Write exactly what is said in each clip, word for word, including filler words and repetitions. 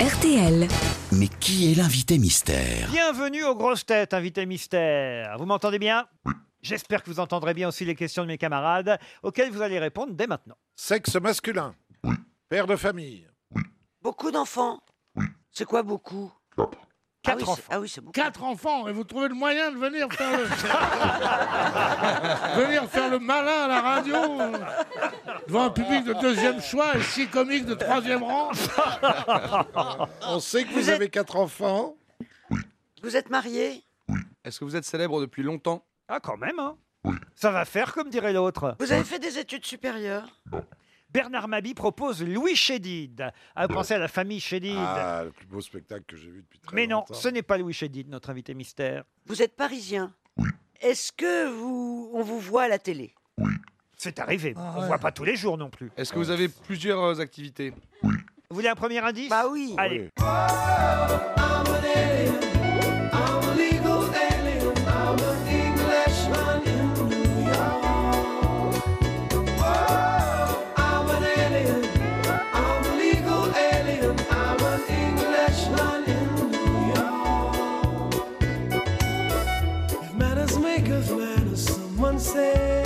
R T L. Mais qui est l'invité mystère? Bienvenue aux grosses têtes, invité mystère. Vous m'entendez bien? Oui. J'espère que vous entendrez bien aussi les questions de mes camarades, auxquelles vous allez répondre dès maintenant. Sexe masculin. Oui. Père de famille. Beaucoup d'enfants. Oui. C'est quoi beaucoup? Quatre. Quatre ah oui, enfants. c'est- Ah oui, c'est beaucoup. Quatre enfants, et vous trouvez le moyen de venir faire le... venir faire le malin à la radio euh, devant un public de deuxième choix et six comiques de troisième rang. On sait que vous, Vous êtes- avez quatre enfants. Vous êtes marié? Est-ce que vous êtes célèbre depuis longtemps? Ah, quand même, hein? Oui. Ça va faire, comme dirait l'autre. Vous avez fait des études supérieures? Bernard Mabie propose Louis Chédid. Ah, vous pensez à la famille Chédid? Ah, le plus beau spectacle que j'ai vu depuis très Mais non, longtemps. ce n'est pas Louis Chédid, notre invité mystère. Vous êtes parisien? Oui. Est-ce que vous... on vous voit à la télé? C'est arrivé. Ah, On ne ouais. voit pas tous les jours non plus. Est-ce que vous avez plusieurs euh, activités? Vous voulez un premier indice? Bah oui. Allez. Oui. If manners make us manners, someone say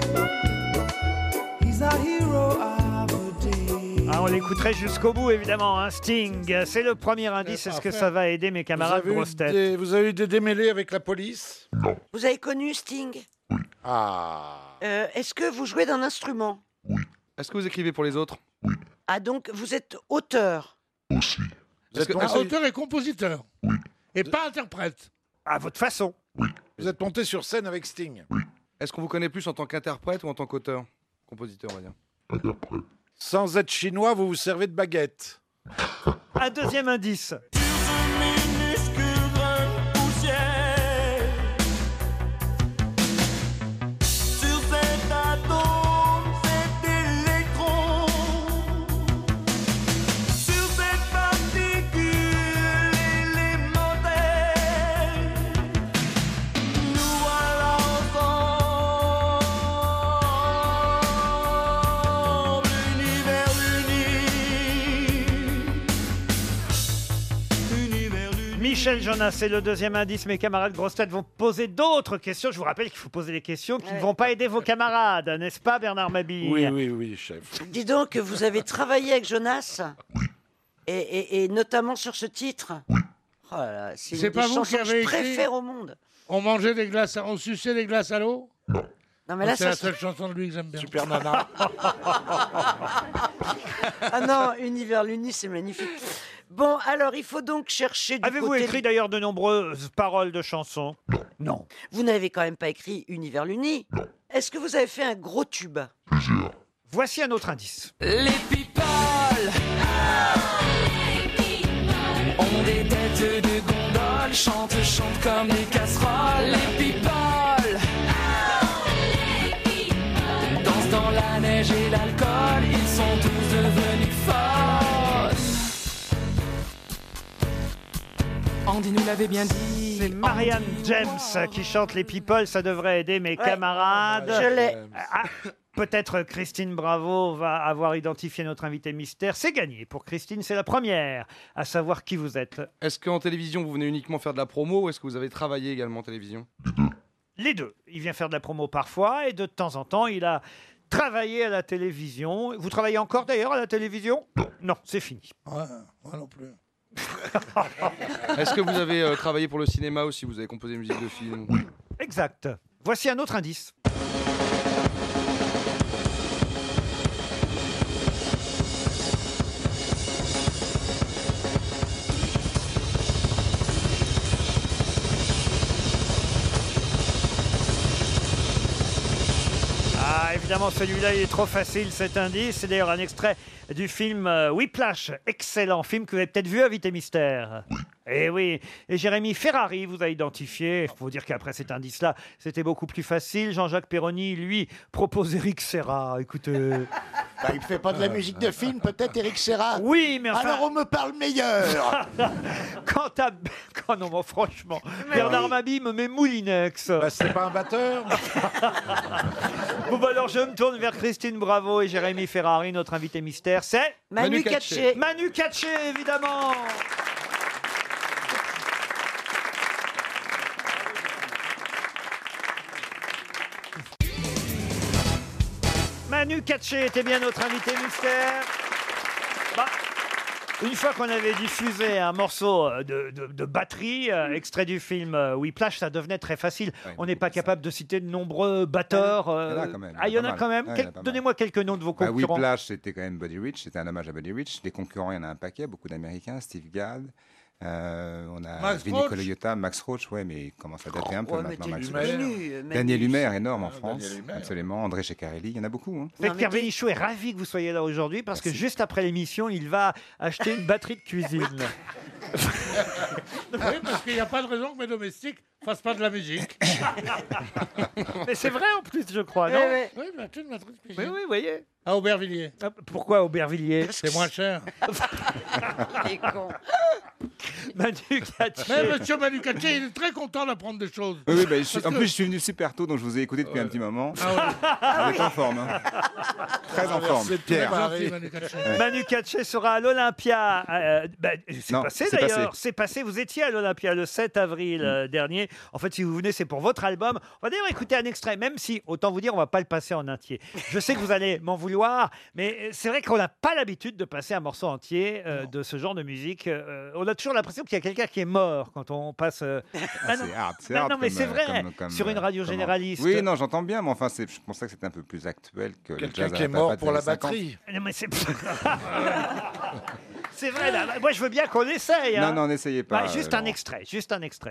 he's our hero of the day. Ah, on l'écouterait jusqu'au bout, évidemment, hein, Sting. C'est le premier indice. Est-ce que ça va aider mes Vous camarades avez, eu grosses têtes? des, vous avez eu des démêlés avec la police? Vous avez connu Sting? Ah. Euh, Est-ce que vous jouez d'un instrument? Est-ce que vous écrivez pour les autres? Ah donc vous êtes auteur? Aussi. Vous êtes, que- Un monté, auteur et compositeur. Oui. Et pas interprète. À votre façon. vous êtes monté sur scène avec Sting. Est-ce qu'on vous connaît plus en tant qu'interprète ou en tant qu'auteur? Compositeur, on va dire. Interprète. Sans être chinois, vous vous servez de baguette. Un deuxième indice. Michel Jonas, c'est le deuxième indice. Mes camarades grosses têtes vont poser d'autres questions. Je vous rappelle qu'il faut poser des questions qui ne Ouais. vont pas aider vos camarades, n'est-ce pas, Bernard Mabille? Oui, oui, oui, chef. Dis donc que vous avez travaillé avec Jonas? Et, et- et notamment sur ce titre? Oh là là, c'est C'est une pas des vous chansons qui que avez je écrit préfère au monde. On mangeait des glaces, à... on suçait des glaces à l'eau. Non mais là C'est ça la se- seule chanson de lui que j'aime bien. Super Nana. Ah non, Univers l'Uni, c'est magnifique. Bon, alors il faut donc chercher du Avez-vous côté... écrit d'ailleurs de nombreuses paroles de chansons? Non. Vous n'avez quand même pas écrit Univers l'Uni. Est-ce que vous avez fait un gros tube? Plusieurs. Voici un autre indice. Les people ont des têtes de gondole, chantent, chantent comme des casseroles. Les people dansent dans la neige et l'alcool, ils sont tous devenus folles. Andy nous l'avait bien dit. C'est Marianne James qui chante Les People. Ça devrait aider mes Ouais. camarades. Je l'ai. Ah, peut-être Christine Bravo va avoir identifié notre invité mystère. C'est gagné pour Christine. C'est la première à savoir qui vous êtes. Est-ce qu'en télévision, vous venez uniquement faire de la promo ou est-ce que vous avez travaillé également en télévision? Les deux. Il vient faire de la promo parfois et de temps en temps, il a travaillé à la télévision. Vous travaillez encore d'ailleurs à la télévision? Non, c'est fini. Ouais, moi non plus. Est-ce que vous avez euh, travaillé pour le cinéma aussi? Vous avez composé musique de film? Exact. Voici un autre indice. Ah, évidemment, celui-là, il est trop facile, cet indice. C'est d'ailleurs un extrait du film euh, Whiplash. Excellent film que vous avez peut-être vu, Invité Mystère. Eh oui, et Jérémy Ferrari vous a identifié. Il faut dire qu'après cet indice-là, c'était beaucoup plus facile. Jean-Jacques Perroni, lui, propose Éric Serra. Écoutez... Bah, il fait pas de la musique de film, peut-être Éric Serra. Oui, mais enfin... Alors on me parle meilleur. Quant à... Quand non, mais franchement, Bernard Mabie me met Moulinex. Bah, c'est pas un batteur. Bon, bah alors je me tourne vers Christine Bravo et Jérémy Ferrari. Notre invité mystère, c'est... Manu Katché. Manu Katché, évidemment. Manu Katché était bien notre invité mystère. Bah, une fois qu'on avait diffusé un morceau de, de, de batterie, euh, extrait du film euh, Whiplash, ça devenait très facile. Ouais, On n'est pas capable de citer de nombreux batteurs. euh, Il y en a quand même, Ah, il y en a pas quand mal. même. Ouais, il y Quel- en a pas mal. Donnez-moi quelques noms de vos Bah, concurrents. Whiplash, c'était quand même Buddy Rich, c'était un hommage à Buddy Rich. Des concurrents, il y en a un paquet, beaucoup d'Américains, Steve Gadd. Euh, on a Max Vinny Roach. Colaiuta, Max Roach, ouais, mais il commence à dater un peu Ouais, mais maintenant. t'es Max Humer. Roach. connu, euh, Manu. Daniel Humer, énorme en Ah, France, Daniel Humer. absolument. André Ceccarelli, il y en a beaucoup. Hein. Fait Non, que mais Pierre t'es- Bénichou est ravi que vous soyez là aujourd'hui parce que Merci. juste après l'émission, il va acheter une batterie de cuisine. Oui, parce qu'il n'y a pas de raison que mes domestiques fassent pas de la musique. Mais c'est vrai en plus, je crois, Eh non ouais. Oui, mais tu une matrice Oui, cuisine. oui, vous voyez. À Aubervilliers. Ah, pourquoi Aubervilliers C'est moins cher. Il est con. Manu Mais Katché. monsieur Manu Katché, il est très content d'apprendre des choses. Oui, oui, bah, je suis- Parce en que- plus, je suis venu super tôt, donc je vous ai écouté depuis un petit moment. Ah Vous êtes en forme. Hein. Très en forme. c'est Pierre. ouais, gentil, Manu Katché. Manu Katché sera à l'Olympia. euh, bah, c'est Non, passé c'est d'ailleurs. passé. C'est passé. Vous étiez à l'Olympia le sept avril euh, dernier. En fait, si vous venez, c'est pour votre album. On va d'ailleurs écouter un extrait, même si, autant vous dire, on va pas le passer en entier. Je sais que vous allez m'en vouloir, mais c'est vrai qu'on n'a pas l'habitude de passer un morceau entier euh, de ce genre de musique. Euh, on a toujours l'impression qu'il y a quelqu'un qui est mort quand on passe. euh, Ah non. C'est hard, c'est Non, hard non, mais comme, c'est euh, vrai, comme- comme, sur une euh, radio comment- généraliste. Oui, non, j'entends bien, mais enfin, c'est- je pensais que c'était un peu plus actuel que le Quelqu'un jazz à qui est la mort papate pour des la années cinquante. batterie. Non, mais c'est. C'est vrai, là. Moi, je veux bien qu'on essaye. hein. Non, non, n'essayez pas. Bah, juste euh, un Laurent. extrait, juste un extrait.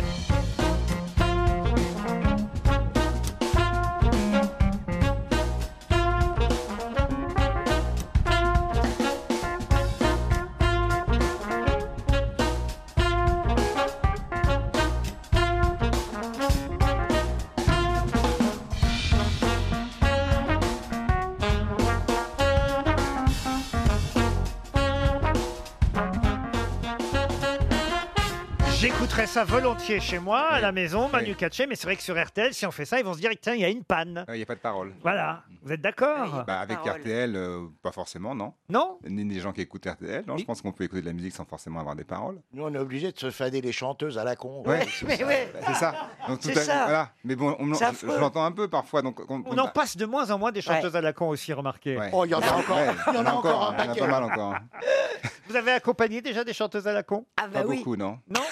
J'écouterais ça volontiers chez moi, à la maison, Manu Oui. Katché, mais c'est vrai que sur R T L, si on fait ça, ils vont se dire, tiens, il y a une panne. Il n'y a pas de parole. Voilà. Vous êtes d'accord? Bah, avec Parole. R T L, euh, pas forcément, non. Non? Ni des gens qui écoutent R T L, non. Je pense qu'on peut écouter de la musique sans forcément avoir des paroles. Nous, on est obligé de se fader les chanteuses à la con. Ouais. Mais ouais. Bah, c'est ça. Donc, tout C'est à- ça. Voilà. Mais bon, on, C'est je, affreux. je l'entends un peu parfois. Donc, on, On en passe de moins en moins des chanteuses à la con aussi, remarquez. Ouais. Oh, il y en a encore. Ouais, Il y en a encore un Il y en a paquet. pas mal encore. Vous avez accompagné déjà des chanteuses à la con? Ah bah Pas oui. beaucoup, non. Non?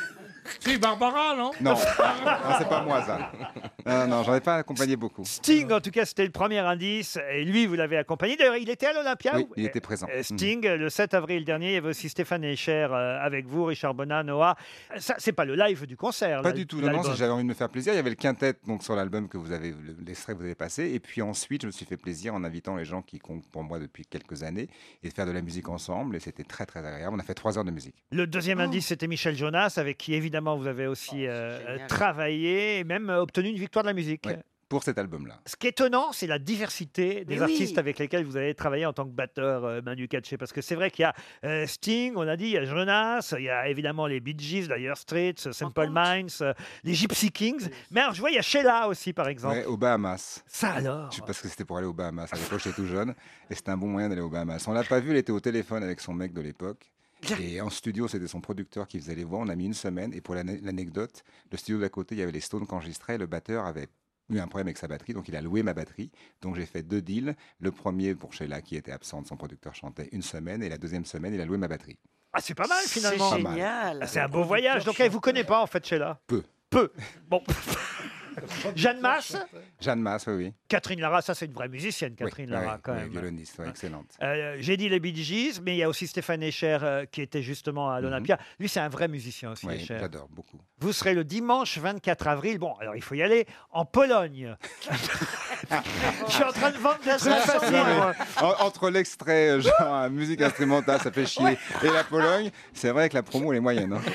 Si, Barbara, non Non, non c'est pas moi ça. Non, non, j'en ai pas accompagné beaucoup. Sting, en tout cas, c'était le premier indice. Et lui, vous l'avez accompagné. D'ailleurs, il était à l'Olympia. Oui, ou- il était présent. Euh, Sting, le sept avril dernier, il y avait aussi Stéphane Echer euh, avec vous, Richard Bonnat, Noah. Ça, c'est pas le live du concert. Pas là, du tout, non, l'album. non, j'avais envie de me faire plaisir. Il y avait le quintet donc, sur l'album que vous avez, le- l'extrait que vous avez passé. Et puis ensuite, je me suis fait plaisir en invitant les gens qui comptent pour moi depuis quelques années et de faire de la musique ensemble. Et c'était très, très agréable. On a fait trois heures de musique. Le deuxième Oh. indice, c'était Michel Jonas, avec qui, évidemment, vous avez aussi euh, génial. travaillé et même euh, obtenu une victoire de la musique. Ouais, pour cet album-là. Ce qui est étonnant, c'est la diversité des Mais oui. artistes avec lesquels vous avez travaillé en tant que batteur, euh, Manu Katché. Parce que c'est vrai qu'il y a euh, Sting, on a dit, il y a Jonas, il y a évidemment les Bee Gees, d'ailleurs Straits, euh, Simple Minds, euh, les Gypsy Kings. Mais alors, je vois, il y a Sheila aussi, par exemple. Ouais, aux Bahamas. Ça alors Je sais parce que c'était pour aller aux Bahamas. À l'époque, j'étais tout jeune et c'était un bon moyen d'aller aux Bahamas. On l'a pas vu, elle était au téléphone avec son mec de l'époque. Et en studio, c'était son producteur qui faisait les voix. On a mis une semaine. Et pour l'ane- l'anecdote, le studio d'à côté, il y avait les Stones qui enregistraient. Le batteur avait eu un problème avec sa batterie, donc il a loué ma batterie. Donc j'ai fait deux deals. Le premier pour Sheila, qui était absente, son producteur chantait une semaine. Et la deuxième semaine, il a loué ma batterie. Ah, c'est pas mal finalement. C'est Pas mal. génial. Ah, c'est un beau voyage. Donc, elle vous connaît pas en fait, Sheila? Peu. Peu. Bon. Jeanne Masse. Jeanne Masse, oui, oui. Catherine Lara, ça c'est une vraie musicienne, Catherine Oui, Lara oui, quand oui, même. violoniste, oui, excellente. Euh, J'ai dit les Bee Gees, mais il y a aussi Stéphane Escher euh, qui était justement à l'Olympia. Lui, c'est un vrai musicien aussi, Oui, Escher. j'adore beaucoup. Vous serez le dimanche vingt-quatre avril. Bon, alors il faut y aller en Pologne. Je suis en train de vendre des trucs faciles. moi. En- entre l'extrait euh, genre musique instrumentale, ça fait chier, et la Pologne, c'est vrai que la promo elle est moyenne. Hein.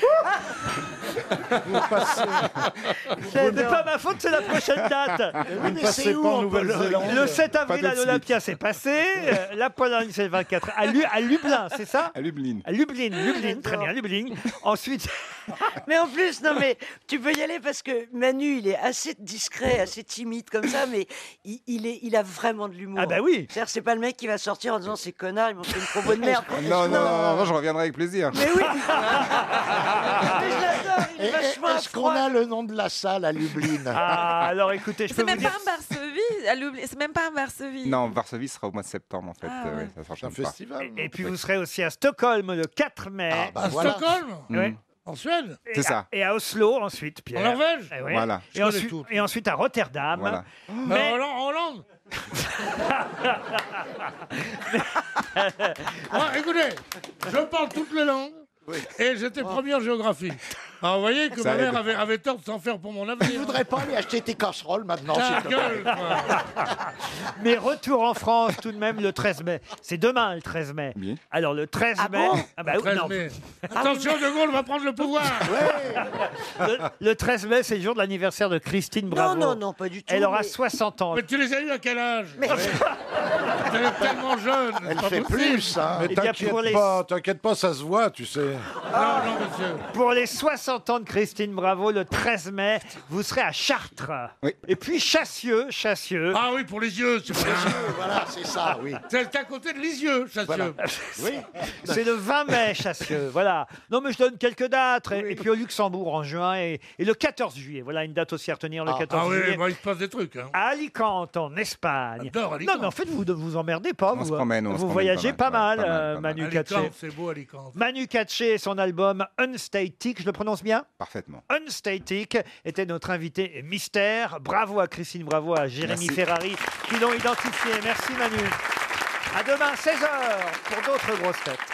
Ce n'est pas ma faute, c'est la prochaine date. Oui, mais c'est où en Pologne? Le sept avril Pas à de suite. l'Olympia, c'est passé. Euh, La Pologne, c'est le vingt-quatre. À, Lu- à Lublin, c'est ça? À Lublin. À Lublin, Lublin, très bien, Lublin. Ensuite, Mais en plus, non, mais tu peux y aller parce que Manu, il est assez discret, assez timide comme ça, mais il, il est, il a vraiment de l'humour. ah bah oui. C'est-à-dire, c'est pas le mec qui va sortir en disant ces connards, ils m'ont fait une promo de merde. Non, non, non, non, non, je reviendrai avec plaisir. Mais oui. Mais je l'adore, il est Et- vachement Est-ce qu'on affreux. a le nom de la salle à Lublin? Ah, alors écoutez, je peux C'est vous même dire. pas en Varsovie. à Lublin- C'est même pas en Varsovie. Non, Varsovie sera au mois de septembre en fait. Ah, euh, ouais. ouais, ça C'est un s'enchaîne pas. festival. Et puis vous serez aussi à Stockholm le quatre mai. Ah, bah À voilà. Stockholm Ouais. En Suède Et C'est à- ça. Et à Oslo ensuite, Pierre. En Norvège Eh ouais. Voilà. Je Et connais ensuite, tout. et ensuite à Rotterdam. Voilà. Mais- En Hollande, en Hollande. Ah, écoutez, je parle toutes les langues et j'étais premier en géographie. Alors, vous voyez que Ça ma mère aide. avait, avait tort de s'en faire pour mon Tu avenir. voudrais pas aller acheter tes casseroles maintenant, Ta s'il te plaît? gueule, quoi. Mais retour en France tout de même le treize mai. C'est demain le treize mai. Oui. Alors le treize Ah mai. bon Ah bah oui, treize non. mai. Attention, De Gaulle va prendre le pouvoir. Le, le treize mai, c'est le jour de l'anniversaire de Christine Non, Bravo. non, non, pas du tout. Elle aura mais- soixante ans. Mais tu les as eu à quel âge Mais- Elle est tellement jeune. c'est Elle pas fait possible. plus, hein. Mais Eh bien, t'inquiète pour les- pas, t'inquiète pas, ça se voit, tu sais. Non, non, monsieur. Pour les soixante ans de Christine Bravo, le treize mai, vous serez à Chartres. Oui. Et puis Chassieux, Chassieux. Ah oui, pour les yeux, c'est pour les yeux. Voilà, c'est ça, oui. C'est à côté de Lisieux, Chassieux. Voilà. Oui. C'est le vingt mai, Chassieux. Voilà. Non, mais je donne quelques dates. Et, et puis au Luxembourg en juin et, et le quatorze juillet. Voilà une date aussi à retenir, le Ah. quatorze Ah oui, juillet. bah, il se passe des trucs. Hein. À Alicante, en Espagne. J'adore Alicante. Non, mais en fait, vous ne vous emmerdez pas. On vous se promène, on se vous promène voyagez pas pas mal, mal, ouais, pas mal, euh, pas mal. Manu Katché. Alicante, c'est beau, Alicante. Manu Katché et son album Unstatic, je le prononce bien? Parfaitement. Unstatic était notre invité mystère. Bravo à Christine, bravo à Jérémy Merci. Ferrari qui l'ont identifié. Merci Manu. À demain, seize heures, pour d'autres grosses têtes.